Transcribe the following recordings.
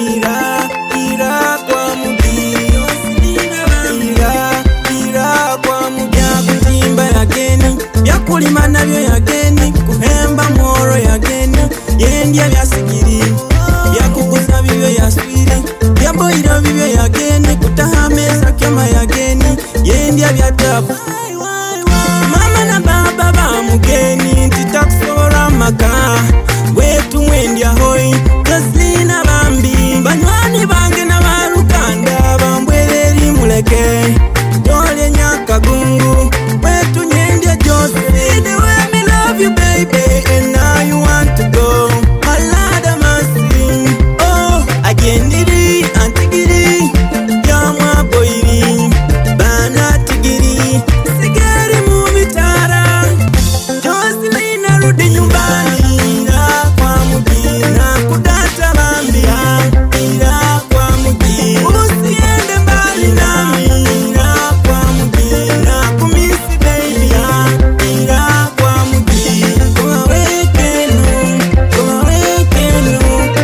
ira kwa mugi ira kwa mugi kutimba yageni byakulima nabyo yageni kuhemba mworo yageni yendya byasigiri byakuguza bibyo yaswiri byaboira bibyo yageni kutaha meza kema yageni yendya byatabu mama na baba ba mugeni titakusora maka wetu mwendya hoi Jocelina bambi banywani bange na barukanda bambwereri muleke dole nyakagungu wetu nyendya Jocelina when me love you baby and now you want to go malada masi oh agendiri antigiri yamwa boiri bana tigiri sigari mubitara Jocelina rudi nyumbani ira kwa mugina kudata bambi ira kwa mugi usiende mbali nami ira kwa mugina kumisi baby ira kwa mugi kwa wekenu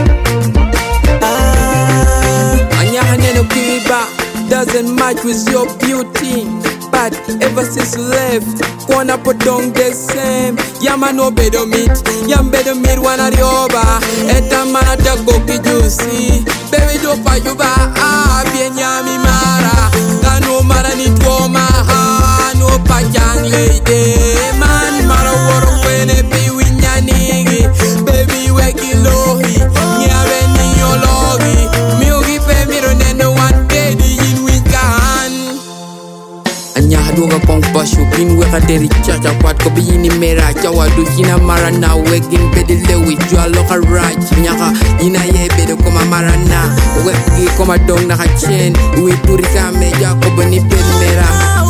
Anyahaneno kiba doesn't match with your beauty, but ever since you left, kona potong the same. Yama no bedo meet, yam bedo meet wana rioba. Eta mana tako kijusi, baby do pa yuba bienya mi mara. Kano mara ni tuoma no pa young lady. Man mara woro wene pi winyanigi, baby weki lohi, nyawe ni yologi. Miugi pe miro neno one day di in wikan. Anya haduga pong pashu bin weka deri chacha kwat ko biyini mera chawa du hina mara na wegin bedi lewi jua loka raj nyaka ina ye bedo koma mara na wegi koma dong na kachen ui turika meja ko beni bed mera